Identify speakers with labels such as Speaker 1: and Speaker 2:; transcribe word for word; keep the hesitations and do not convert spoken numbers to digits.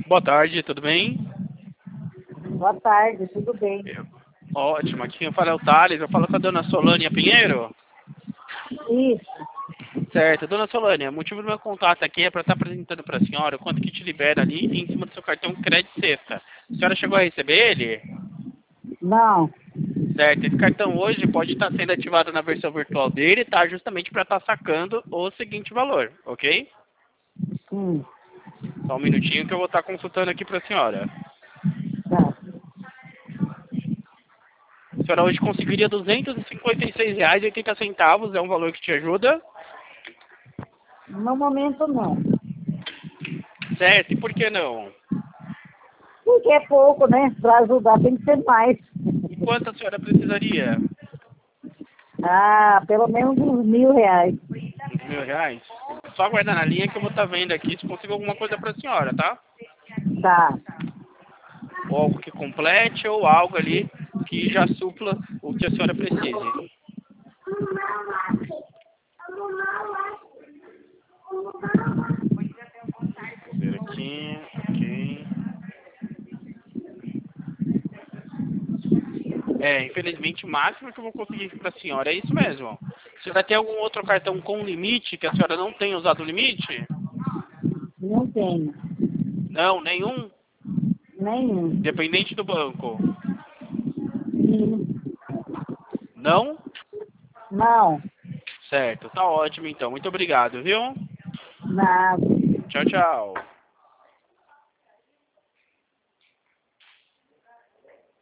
Speaker 1: Boa tarde, tudo bem?
Speaker 2: Boa tarde, tudo bem?
Speaker 1: Eu- Ótimo, aqui quem fala é o Thales, eu falo com a dona Solânia Pinheiro.
Speaker 2: Isso.
Speaker 1: Certo, dona Solânia, o motivo do meu contato aqui é para estar apresentando para a senhora o quanto que te libera ali em cima do seu cartão crédito sexta. A senhora chegou a receber ele?
Speaker 2: Não.
Speaker 1: Certo, esse cartão hoje pode estar sendo ativado na versão virtual dele, tá? Justamente para estar sacando o seguinte valor, ok?
Speaker 2: Hum,
Speaker 1: Só um minutinho que eu vou estar consultando aqui para a senhora.
Speaker 2: tá.
Speaker 1: A senhora hoje conseguiria duzentos e cinquenta e seis reais e oitenta centavos, é um valor que te ajuda?
Speaker 2: No momento não.
Speaker 1: Certo, e por que não?
Speaker 2: Porque é pouco, né? Para ajudar tem que ser mais.
Speaker 1: E quanto a senhora precisaria?
Speaker 2: Ah, pelo menos uns mil reais.
Speaker 1: Uns mil reais? Só aguardar na linha que eu vou estar vendo aqui se consigo alguma coisa para a senhora, tá?
Speaker 2: Tá.
Speaker 1: Ou algo que complete ou algo ali que já supla o que a senhora precise. Vou ver aqui, ok. É, infelizmente o máximo que eu vou conseguir para a senhora é isso mesmo. A senhora tem algum outro cartão com limite que a senhora não tenha usado o limite?
Speaker 2: Não tenho.
Speaker 1: Não, nenhum?
Speaker 2: Nenhum.
Speaker 1: Dependente do banco?
Speaker 2: Sim.
Speaker 1: Não?
Speaker 2: Não.
Speaker 1: Certo, tá ótimo então. Muito obrigado, viu?
Speaker 2: Nada.
Speaker 1: Tchau, tchau.